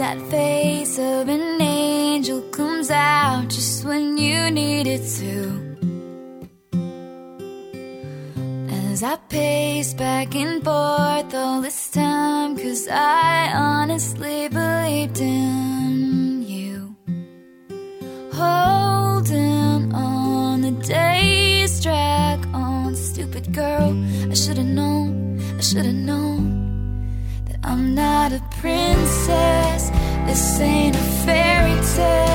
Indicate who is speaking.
Speaker 1: that face of an angel comes out just when you need it to. As I pace back and forth all this time, 'cause I honestly believed in you. Holding on, the days drag on. Stupid girl, I should've known that I'm not a princess. This ain't a fairy tale.